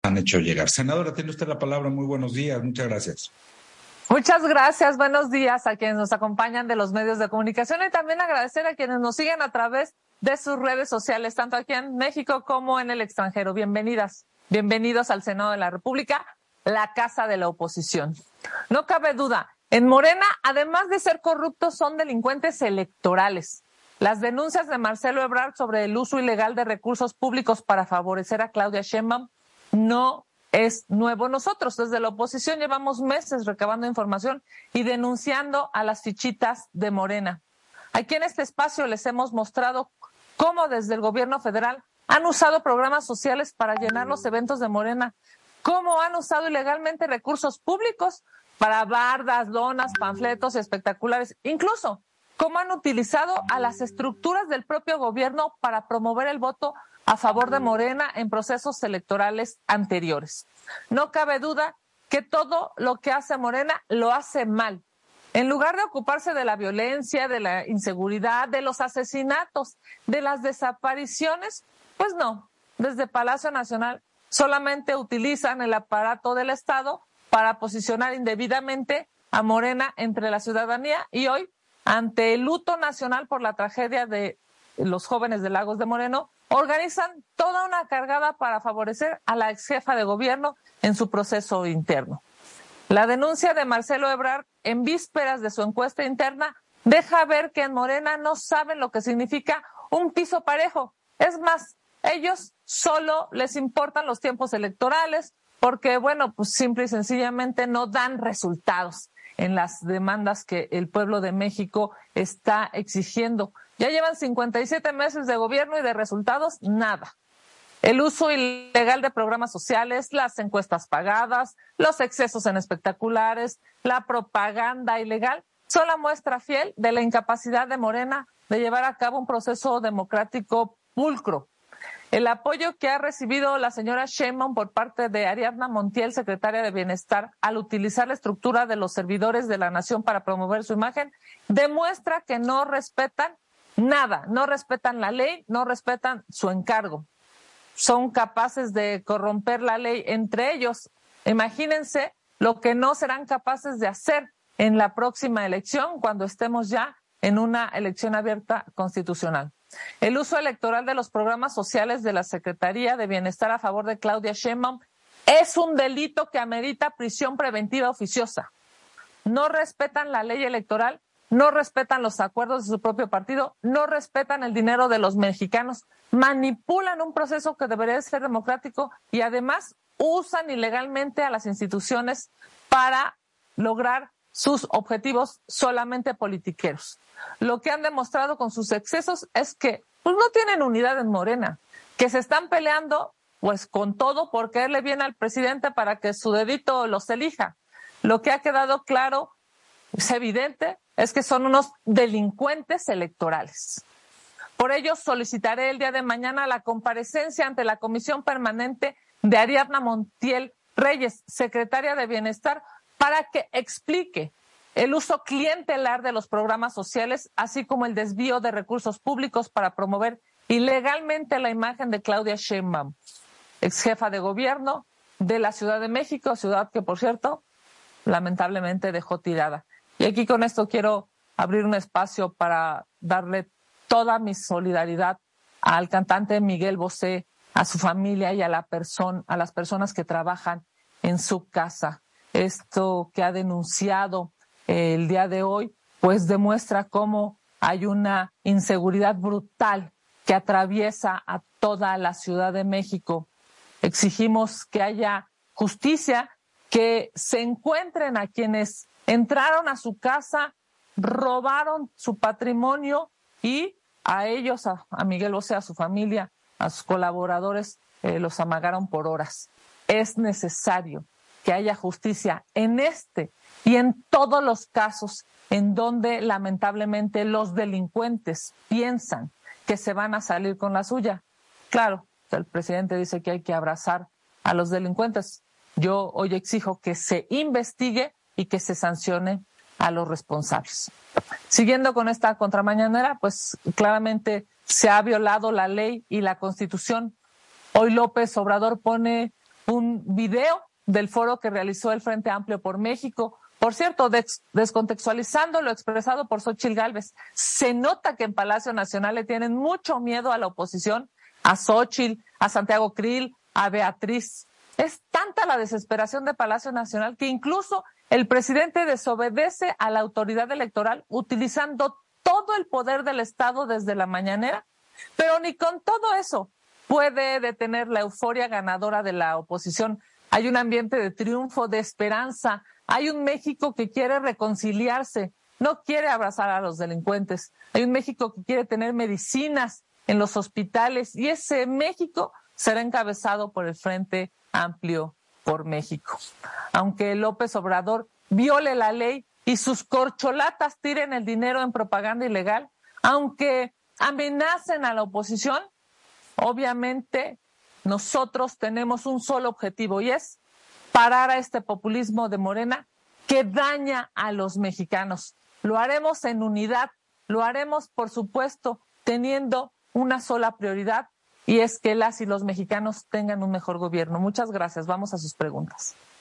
han hecho llegar. Senadora, tiene usted la palabra. Muy buenos días. Muchas gracias. Muchas gracias. Buenos días a quienes nos acompañan de los medios de comunicación y también agradecer a quienes nos siguen a través de sus redes sociales, tanto aquí en México como en el extranjero. Bienvenidos al Senado de la República, la casa de la oposición. No cabe duda, en Morena, además de ser corruptos, son delincuentes electorales. Las denuncias de Marcelo Ebrard sobre el uso ilegal de recursos públicos para favorecer a Claudia Sheinbaum no es nuevo. Nosotros desde la oposición llevamos meses recabando información y denunciando a las fichitas de Morena. Aquí en este espacio les hemos mostrado cómo desde el gobierno federal han usado programas sociales para llenar los eventos de Morena, cómo han usado ilegalmente recursos públicos para bardas, lonas, panfletos espectaculares, incluso cómo han utilizado a las estructuras del propio gobierno para promover el voto a favor de Morena en procesos electorales anteriores. No cabe duda que todo lo que hace Morena lo hace mal. En lugar de ocuparse de la violencia, de la inseguridad, de los asesinatos, de las desapariciones, pues no, desde Palacio Nacional solamente utilizan el aparato del Estado para posicionar indebidamente a Morena entre la ciudadanía y hoy, ante el luto nacional por la tragedia de los jóvenes de Lagos de Moreno, organizan toda una cargada para favorecer a la exjefa de gobierno en su proceso interno. La denuncia de Marcelo Ebrard en vísperas de su encuesta interna deja ver que en Morena no saben lo que significa un piso parejo. Es más, ellos solo les importan los tiempos electorales porque, bueno, pues simple y sencillamente no dan resultados en las demandas que el pueblo de México está exigiendo. Ya llevan 57 meses de gobierno y de resultados, nada. El uso ilegal de programas sociales, las encuestas pagadas, los excesos en espectaculares, la propaganda ilegal, son la muestra fiel de la incapacidad de Morena de llevar a cabo un proceso democrático pulcro. El apoyo que ha recibido la señora Sheinbaum por parte de Ariadna Montiel, secretaria de Bienestar, al utilizar la estructura de los servidores de la nación para promover su imagen, demuestra que no respetan nada, no respetan la ley, no respetan su encargo. Son capaces de corromper la ley entre ellos. Imagínense lo que no serán capaces de hacer en la próxima elección cuando estemos ya en una elección abierta constitucional. El uso electoral de los programas sociales de la Secretaría de Bienestar a favor de Claudia Sheinbaum es un delito que amerita prisión preventiva oficiosa. No respetan la ley electoral, no respetan los acuerdos de su propio partido, no respetan el dinero de los mexicanos, manipulan un proceso que debería ser democrático y además usan ilegalmente a las instituciones para lograr sus objetivos solamente politiqueros. Lo que han demostrado con sus excesos es que pues, no tienen unidad en Morena, que se están peleando pues con todo por caerle bien al presidente para que su dedito los elija. Lo que ha quedado claro, es evidente, es que son unos delincuentes electorales. Por ello solicitaré el día de mañana la comparecencia ante la Comisión Permanente de Ariadna Montiel Reyes, secretaria de Bienestar, para que explique el uso clientelar de los programas sociales, así como el desvío de recursos públicos para promover ilegalmente la imagen de Claudia Sheinbaum, exjefa de gobierno de la Ciudad de México, ciudad que, por cierto, lamentablemente dejó tirada. Y aquí con esto quiero abrir un espacio para darle toda mi solidaridad al cantante Miguel Bosé, a su familia y a las personas que trabajan en su casa. Esto que ha denunciado el día de hoy, pues demuestra cómo hay una inseguridad brutal que atraviesa a toda la Ciudad de México. Exigimos que haya justicia, que se encuentren a quienes entraron a su casa, robaron su patrimonio y a ellos, a Miguel Bosé, a su familia, a sus colaboradores, los amagaron por horas. Es necesario que haya justicia en este y en todos los casos en donde lamentablemente los delincuentes piensan que se van a salir con la suya. Claro, el presidente dice que hay que abrazar a los delincuentes. Yo hoy exijo que se investigue y que se sancione a los responsables. Siguiendo con esta contramañanera, pues claramente se ha violado la ley y la Constitución. Hoy López Obrador pone un video del foro que realizó el Frente Amplio por México. Por cierto, descontextualizando lo expresado por Xóchitl Gálvez, se nota que en Palacio Nacional le tienen mucho miedo a la oposición, a Xóchitl, a Santiago Krill, a Beatriz. Es tanta la desesperación de Palacio Nacional que incluso el presidente desobedece a la autoridad electoral utilizando todo el poder del Estado desde la mañanera, pero ni con todo eso puede detener la euforia ganadora de la oposición. Hay un ambiente de triunfo, de esperanza. Hay un México que quiere reconciliarse, no quiere abrazar a los delincuentes. Hay un México que quiere tener medicinas en los hospitales y ese México será encabezado por el Frente Amplio por México. Aunque López Obrador viole la ley y sus corcholatas tiren el dinero en propaganda ilegal, aunque amenacen a la oposición, obviamente nosotros tenemos un solo objetivo y es parar a este populismo de Morena que daña a los mexicanos. Lo haremos en unidad, lo haremos, por supuesto, teniendo una sola prioridad y es que las y los mexicanos tengan un mejor gobierno. Muchas gracias. Vamos a sus preguntas.